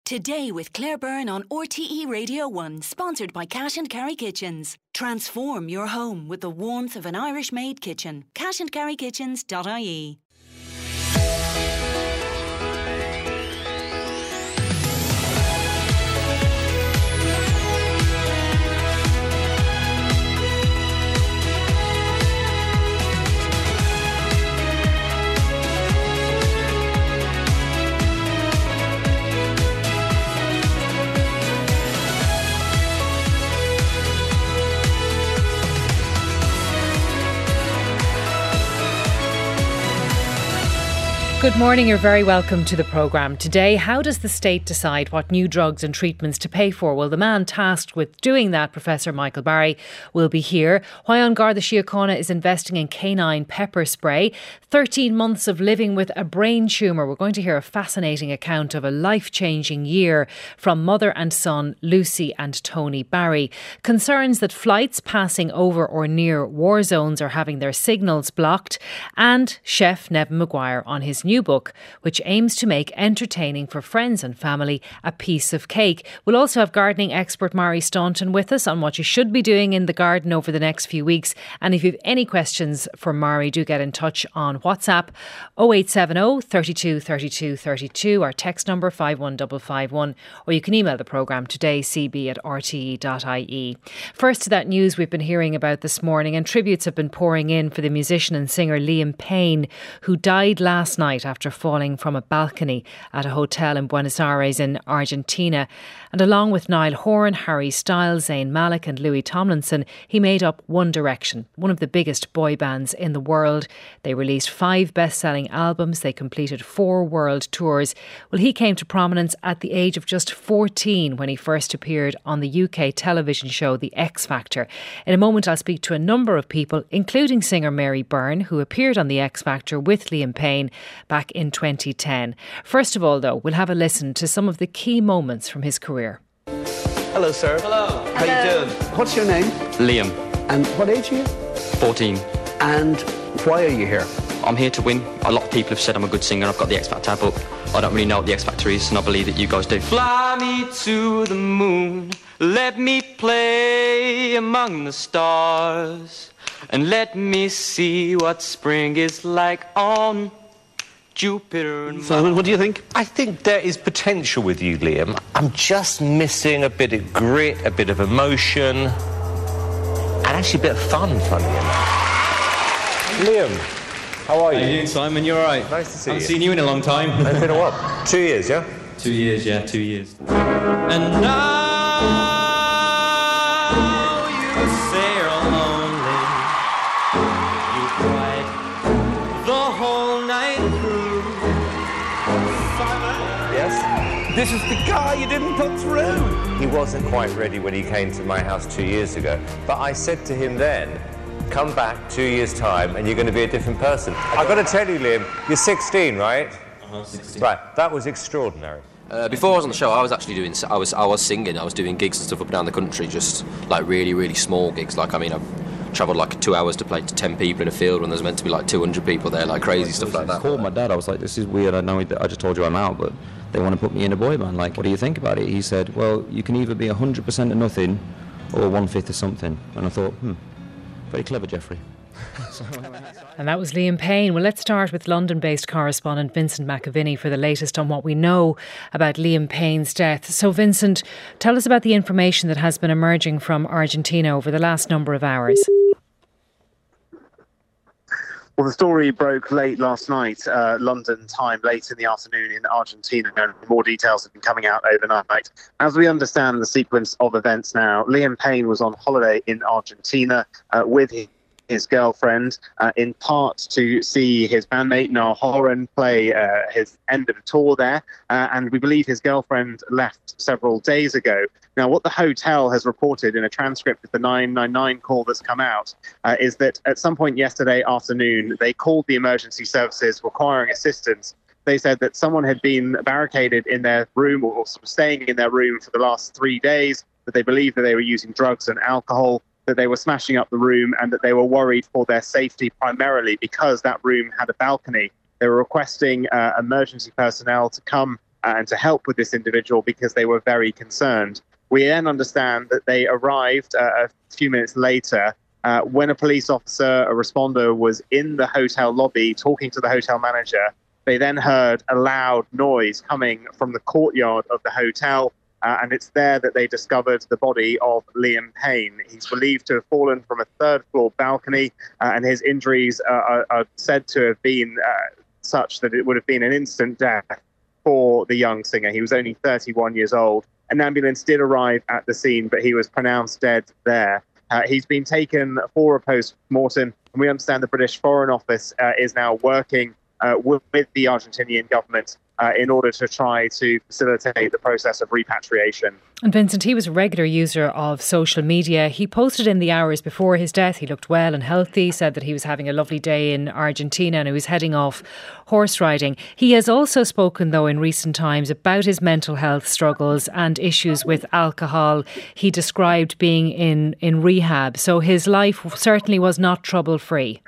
Today with Claire Byrne on RTE Radio 1, sponsored by Cash and Carry Kitchens. Transform your home with the warmth of an Irish-made kitchen. cashandcarrykitchens.ie. Good morning, you're very welcome to the programme. Today, how does the state decide what new drugs and treatments to pay for? Well, the man tasked with doing that, Professor Michael Barry, will be here. Why Garda Síochána is investing in canine pepper spray. 13 months of living with a brain tumour. We're going to hear a fascinating account of a life-changing year from mother and son Lucy and Tony Barry. Concerns that flights passing over or near war zones are having their signals blocked. And Chef Nevin Maguire on his new book, which aims to make entertaining for friends and family a piece of cake. We'll also have gardening expert Mari Staunton with us on what you should be doing in the garden over the next few weeks. And if you have any questions for Mari, do get in touch on WhatsApp 0870 32 32 32, our text number 51551, or you can email the programme today, cb@rte.ie. First to that news we've been hearing about this morning, and tributes have been pouring in for the musician and singer Liam Payne, who died last night after falling from a balcony at a hotel in Buenos Aires in Argentina. And along with Niall Horan, Harry Styles, Zayn Malik and Louis Tomlinson, he made up One Direction, one of the biggest boy bands in the world. They released 5 best-selling albums. They completed 4 world tours. Well, he came to prominence at the age of just 14 when he first appeared on the UK television show The X Factor. In a moment, I'll speak to a number of people, including singer Mary Byrne, who appeared on The X Factor with Liam Payne back in 2010. First of all, though, we'll have a listen to some of the key moments from his career. Hello, sir. Hello. How you doing? What's your name? Liam. And what age are you? 14. And why are you here? I'm here to win. A lot of people have said I'm a good singer. I've got the X Factor, but I don't really know what the X Factor is, and I believe that you guys do. Fly me to the moon. Let me play among the stars. And let me see what spring is like on Jupiter and Mars. Simon, what do you think? I think there is potential with you, Liam. I'm just missing a bit of grit, a bit of emotion, and actually a bit of fun, funny enough. Liam, how are you? How you doing, Simon? You all right? Nice to see you. I haven't seen you in a long time. It's been a while. 2 years, yeah? 2 years, yeah, 2 years. And now you say you're lonely. You cried the whole night through. Simon? Yes? This is the guy you didn't put through. He wasn't quite ready when he came to my house 2 years ago, but I said to him then, come back 2 years' time and you're going to be a different person. I've got to tell you, Liam, you're 16, right? 16. Right, that was extraordinary. Before I was on the show, I was actually doing. I was singing. I was doing gigs and stuff up and down the country, just like really, really small gigs. Like, I mean, I've travelled like 2 hours to play to 10 people in a field when there's meant to be like 200 people there, like crazy stuff like that. I called my dad. I was like, "This is weird. I know. I just told you I'm out, but they want to put me in a boy band. Like, what do you think about it?" He said, "Well, you can either be 100% of nothing, or 1/5 of something." And I thought, very clever, Jeffrey. And that was Liam Payne. Well, let's start with London-based correspondent Vincent McAviney for the latest on what we know about Liam Payne's death. So, Vincent, tell us about the information that has been emerging from Argentina over the last number of hours. Well, the story broke late last night, London time, late in the afternoon in Argentina, and more details have been coming out overnight. As we understand the sequence of events now, Liam Payne was on holiday in Argentina with his girlfriend, in part to see his bandmate Niall Horan play his end of the tour there, and we believe his girlfriend left several days ago. Now, what the hotel has reported in a transcript of the 999 call that's come out is that at some point yesterday afternoon, they called the emergency services requiring assistance. They said that someone had been barricaded in their room or sort of staying in their room for the last 3 days, that they believed that they were using drugs and alcohol, that they were smashing up the room, and that they were worried for their safety primarily because that room had a balcony. They were requesting emergency personnel to come and to help with this individual because they were very concerned. We then understand that they arrived a few minutes later when a police officer, a responder, was in the hotel lobby talking to the hotel manager. They then heard a loud noise coming from the courtyard of the hotel, and it's there that they discovered the body of Liam Payne. He's believed to have fallen from a third-floor balcony, and his injuries are said to have been such that it would have been an instant death for the young singer. He was only 31 years old. An ambulance did arrive at the scene, but he was pronounced dead there. He's been taken for a post-mortem, and we understand the British Foreign Office is now working with the Argentinian government in order to try to facilitate the process of repatriation. And Vincent, he was a regular user of social media. He posted in the hours before his death. He looked well and healthy, said that he was having a lovely day in Argentina and he was heading off horse riding. He has also spoken, though, in recent times about his mental health struggles and issues with alcohol. He described being in rehab. So his life certainly was not trouble-free.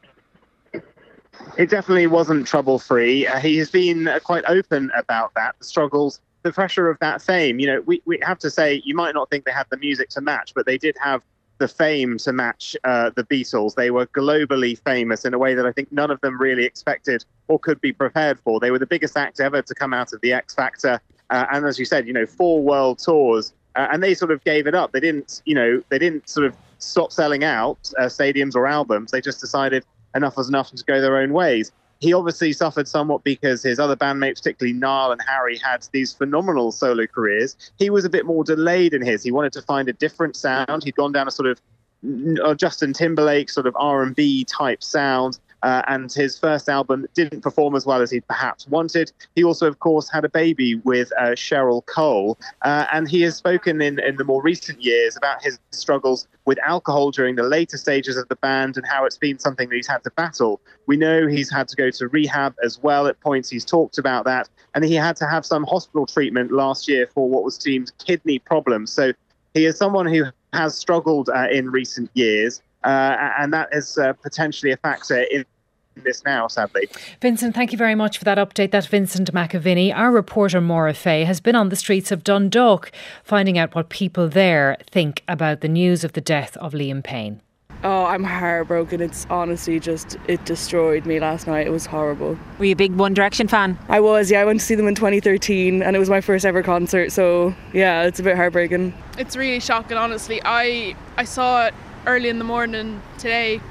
It definitely wasn't trouble-free. He has been quite open about that, the struggles, the pressure of that fame. You know, we have to say, you might not think they had the music to match, but they did have the fame to match the Beatles. They were globally famous in a way that I think none of them really expected or could be prepared for. They were the biggest act ever to come out of the X Factor. And as you said, 4 world tours. And they sort of gave it up. They didn't sort of stop selling out stadiums or albums. They just decided enough was enough to go their own ways. He obviously suffered somewhat because his other bandmates, particularly Niall and Harry, had these phenomenal solo careers. He was a bit more delayed in his. He wanted to find a different sound. He'd gone down a sort of Justin Timberlake sort of R&B type sound. And his first album didn't perform as well as he perhaps wanted. He also, of course, had a baby with Cheryl Cole. And he has spoken in the more recent years about his struggles with alcohol during the later stages of the band and how it's been something that he's had to battle. We know he's had to go to rehab as well. At points he's talked about that. And he had to have some hospital treatment last year for what was deemed kidney problems. So he is someone who has struggled in recent years. And that is potentially a factor in this now, sadly. Vincent, thank you very much for that update. That's Vincent McAviney. Our reporter Maura Fay has been on the streets of Dundalk finding out what people there think about the news of the death of Liam Payne. Oh, I'm heartbroken. It's honestly it destroyed me last night. It was horrible. Were you a big One Direction fan? I was, yeah. I went to see them in 2013 and it was my first ever concert. So, yeah, it's a bit heartbreaking. It's really shocking, honestly. I saw it early in the morning today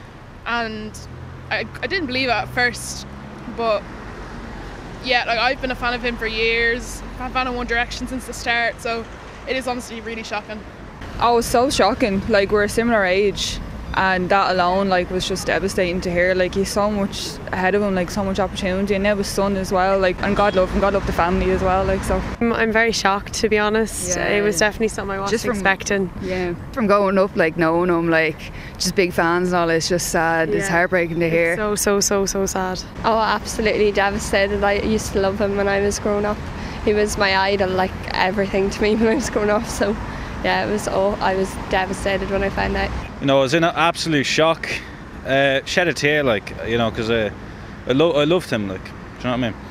and I didn't believe it at first, but yeah, I've been a fan of him for years. I'm a fan of One Direction since the start, so it is honestly really shocking. Oh, it was so shocking. We're a similar age, and that alone was just devastating to hear. He's so much ahead of him, so much opportunity, and now his son as well, and God love him, God love the family as well, so. I'm very shocked, to be honest. Yeah. It was definitely something I wasn't expecting. Yeah, from growing up, knowing him, just big fans and all, it's just sad. Yeah. It's heartbreaking to hear. It's so sad. Oh, absolutely devastated. I used to love him when I was growing up. He was my idol, everything to me when I was growing up, so yeah, I was devastated when I found out. I was in an absolute shock. Shed a tear, because I loved him, do you know what I mean?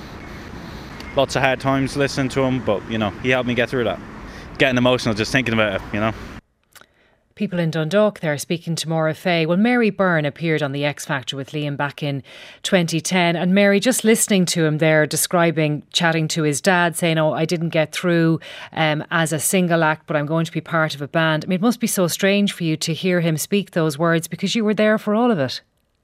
Lots of hard times listening to him, but, he helped me get through that. Getting emotional just thinking about it, People in Dundalk there speaking to Maura Fay. Well, Mary Byrne appeared on the X Factor with Liam back in 2010. And Mary, just listening to him there chatting to his dad, saying, I didn't get through as a single act, but I'm going to be part of a band. I mean, it must be so strange for you to hear him speak those words because you were there for all of it.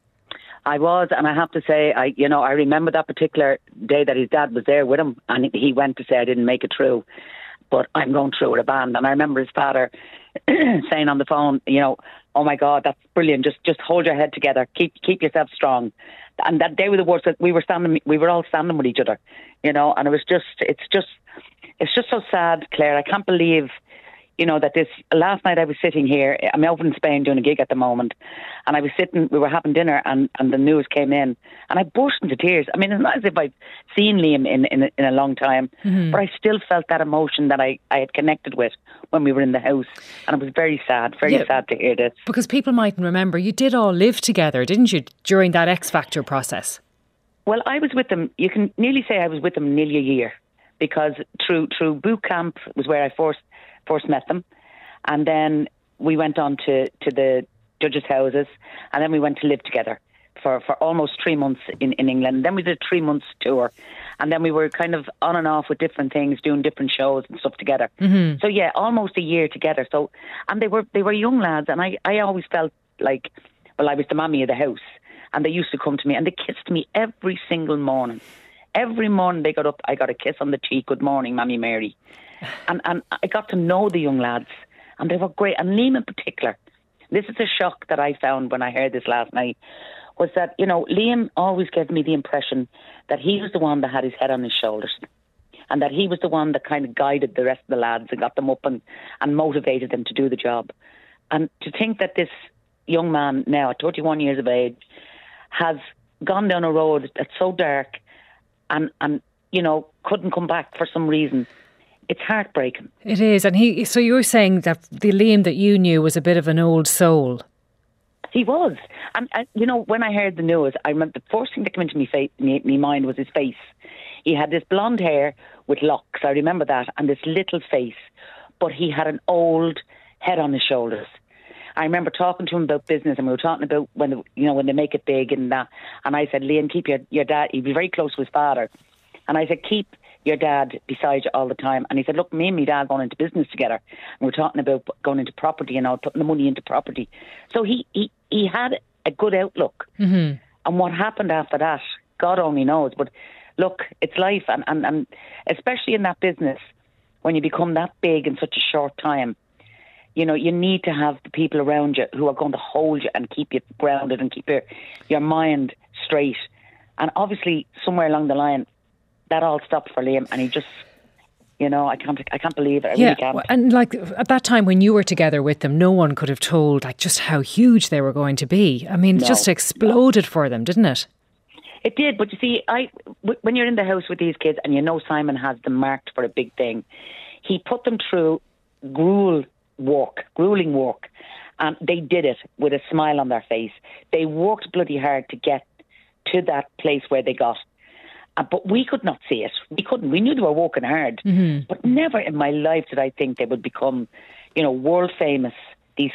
I was, and I have to say, I remember that particular day that his dad was there with him and he went to say I didn't make it through, but I'm going through with a band. And I remember his father saying on the phone, oh my God, that's brilliant. Just hold your head together. Keep yourself strong. And that day with the words that we were all standing with each other, and it's just so sad, Claire. I can't believe, that last night I was sitting here, I'm over in Spain doing a gig at the moment, and I was we were having dinner and the news came in and I burst into tears. I mean, it's not as if I'd seen Liam in a long time, but I still felt that emotion that I had connected with when we were in the house, and it was very sad to hear this. Because people mightn't remember, you did all live together, didn't you, during that X Factor process? Well, I was with them. You can nearly say I was with them nearly a year, because through boot camp was where I first met them, and then we went on to the judges' houses, and then we went to live together for almost 3 months in England. And then we did a 3 months tour, and then we were kind of on and off with different things, doing different shows and stuff together. Mm-hmm. So yeah, almost a year together. So, and they were young lads, and I always felt like, well, I was the mammy of the house, and they used to come to me and they kissed me every single morning. Every morning they got up, I got a kiss on the cheek. Good morning, Mammy Mary. And I got to know the young lads, and they were great. And Liam in particular, this is a shock that I found when I heard this last night, was that, you know, Liam always gave me the impression that he was the one that had his head on his shoulders, and that he was the one that kind of guided the rest of the lads and got them up and motivated them to do the job. And to think that this young man now at 31 years of age has gone down a road that's so dark and you know, couldn't come back for some reason, it's heartbreaking. It is. And so you were saying that the Liam that you knew was a bit of an old soul. He was. And you know, when I heard the news, I remember the first thing that came into my mind was his face. He had this blonde hair with locks, I remember that, and this little face, but he had an old head on his shoulders. I remember talking to him about business, and we were talking about when they make it big and that. And I said, Liam, keep your dad. He'd be very close to his father, and I said, keep your dad beside you all the time. And he said, look, me and my dad going into business together, and we're talking about going into property and all, putting the money into property. So he had a good outlook. Mm-hmm. And what happened after that, God only knows. But look, it's life, and especially in that business, when you become that big in such a short time, you know, you need to have the people around you who are going to hold you and keep you grounded and keep your mind straight. And obviously, somewhere along the line, that all stopped for Liam, and he just, you know, I can't believe it. I really can't. And like at that time when you were together with them, no one could have told like just how huge they were going to be. I mean, it just exploded for them, didn't it? It did, but you see, when you're in the house with these kids and you know Simon has them marked for a big thing, he put them through grueling work, and they did it with a smile on their face. They worked bloody hard to get to that place where they got. But we could not see it. We couldn't. We knew they were working hard. Mm-hmm. But never in my life did I think they would become, you know, world famous. These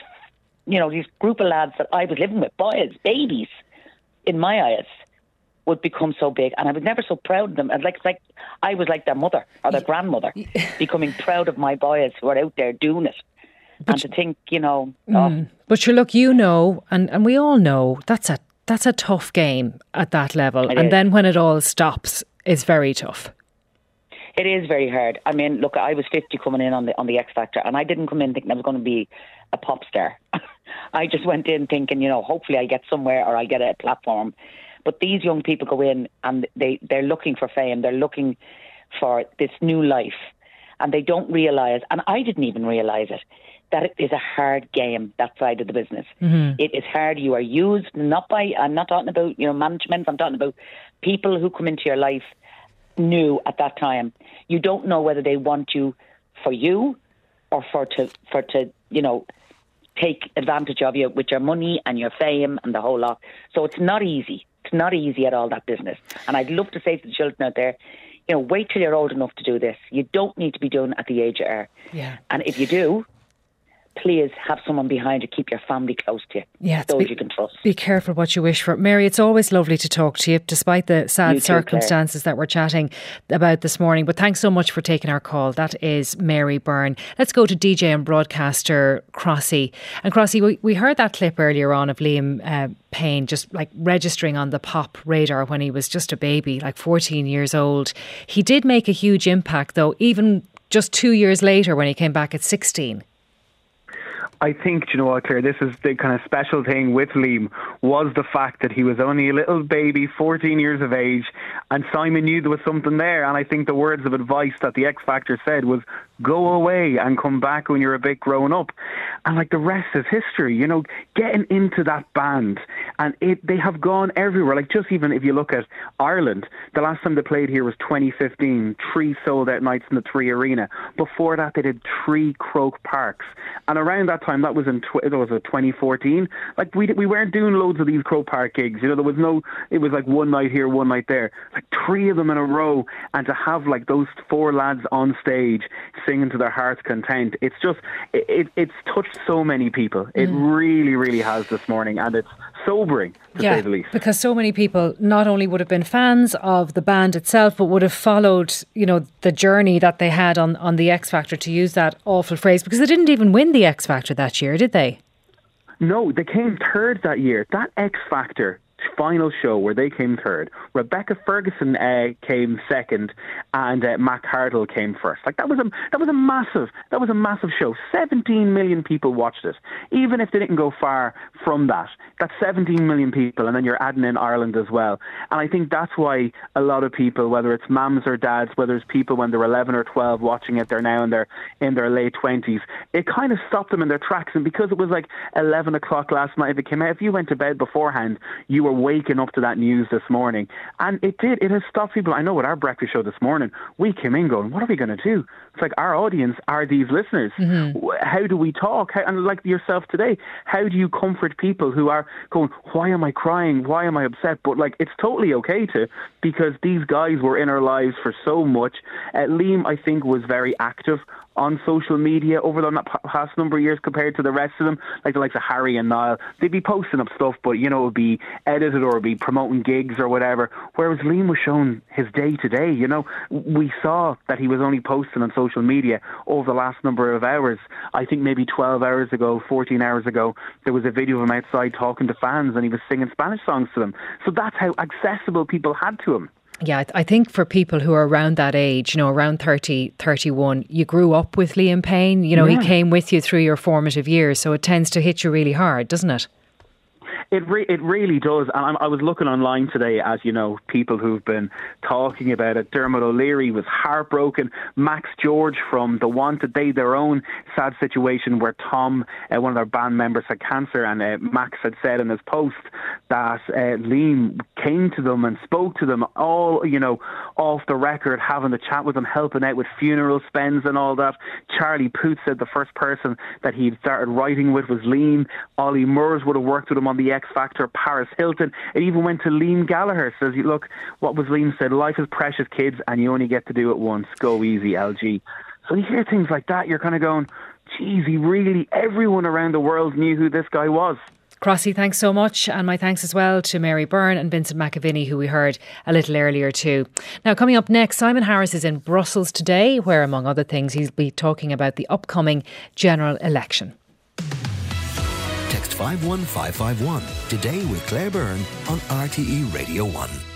group of lads that I was living with, boys, babies, in my eyes, would become so big. And I was never so proud of them. And like I was like their mother or their grandmother, becoming proud of my boys who are out there doing it. And to think, you know... But sure, look, you know, and we all know, that's a tough game at that level. And then when it all stops, it's very tough. It is very hard. I mean, look, I was 50 coming in on the X Factor, and I didn't come in thinking I was going to be a pop star. I just went in thinking, you know, hopefully I get somewhere or I get a platform. But these young people go in and they're looking for fame. They're looking for this new life. And they don't realise, and I didn't even realise it, that it is a hard game, that side of the business. Mm-hmm. It is hard. You are used, I'm not talking about, you know, management, I'm talking about people who come into your life new at that time. You don't know whether they want you for you or for to you know, take advantage of you with your money and your fame and the whole lot. So it's not easy. It's not easy at all, that business. And I'd love to say to the children out there, you know, wait till you're old enough to do this. You don't need to be doing it at the age you are. Yeah. And if you do, please have someone behind you. Keep your family close to you. Yeah, those you can trust. Be careful what you wish for. Mary, it's always lovely to talk to you, despite the sad circumstances that we're chatting about this morning. But thanks so much for taking our call. That is Mary Byrne. Let's go to DJ and broadcaster Crossy. And Crossy, we heard that clip earlier on of Liam Payne just like registering on the pop radar when he was just a baby, like 14 years old. He did make a huge impact, though, even just 2 years later when he came back at 16. I think, you know what, Claire, this is the kind of special thing with Liam, was the fact that he was only a little baby, 14 years of age, and Simon knew there was something there. And I think the words of advice that the X Factor said was, go away and come back when you're a bit grown up. And like the rest is history, you know, getting into that band, and they have gone everywhere. Like just even if you look at Ireland, the last time they played here was 2015, 3 sold out nights in the 3 Arena. Before that, they did 3 Croke Parks. And around that time, that was in 2014. Like we weren't doing loads of these Croke Park gigs. You know, there was no. It was like one night here, one night there. Like 3 of them in a row, and to have like those 4 lads on stage singing to their heart's content. It's just it's touched so many people. It really, really has this morning, and it's sobering to say the least. Because so many people not only would have been fans of the band itself, but would have followed, you know, the journey that they had on the X Factor, to use that awful phrase, because they didn't even win the X Factor that year, did they? No, they came third that year. That X Factor final show where they came third, Rebecca Ferguson came second, and Mac Hardle came first. Like that was a massive show. 17 million people watched it. Even if they didn't go far from that, that's 17 million people, and then you're adding in Ireland as well. And I think that's why a lot of people, whether it's mums or dads, whether it's people when they're 11 or 12 watching it, they're now in their late 20s, it kind of stopped them in their tracks. And because it was like 11 o'clock last night, if it came out, if you went to bed beforehand, you were waking up to that news this morning. And it has stopped people. I know with our breakfast show this morning, we came in going, what are we going to do? It's like our audience are these listeners. How do we talk? And like yourself today, how do you comfort people who are going, why am I crying? Why am I upset? But like, it's totally okay to, because these guys were in our lives for so much. Liam, I think, was very active on social media over the past number of years compared to the rest of them, like the likes of Harry and Niall. They'd be posting up stuff, but you know, it would be edited or it would be promoting gigs or whatever, whereas Liam was showing his day to day. You know, we saw that he was only posting on social media over the last number of hours. I think maybe 12 hours ago, 14 hours ago, there was a video of him outside talking to fans, and he was singing Spanish songs to them. So that's how accessible people had to him. Yeah, I think for people who are around that age, you know, around 30, 31, you grew up with Liam Payne. You know, he came with you through your formative years, so it tends to hit you really hard, doesn't it? It really does. And I was looking online today, as you know, people who've been talking about it. Dermot O'Leary was heartbroken. Max George from The Wanted, their own sad situation where Tom, one of their band members, had cancer, and Max had said in his post that Liam came to them and spoke to them all, you know, off the record, having the chat with them, helping out with funeral spends and all that. Charlie Puth said the first person that he'd started writing with was Liam. Ollie Murs would have worked with him on the X Factor. Paris Hilton. It even went to Liam Gallagher. Says, look, what was Liam said? Life is precious, kids, and you only get to do it once. Go easy, LG. So you hear things like that, you're kind of going, geez, everyone around the world knew who this guy was. Crossy, thanks so much, and my thanks as well to Mary Byrne and Vincent McAviney, who we heard a little earlier too. Now, coming up next, Simon Harris is in Brussels today, where among other things he'll be talking about the upcoming general election. Text 51551 today with Claire Byrne on RTE Radio 1.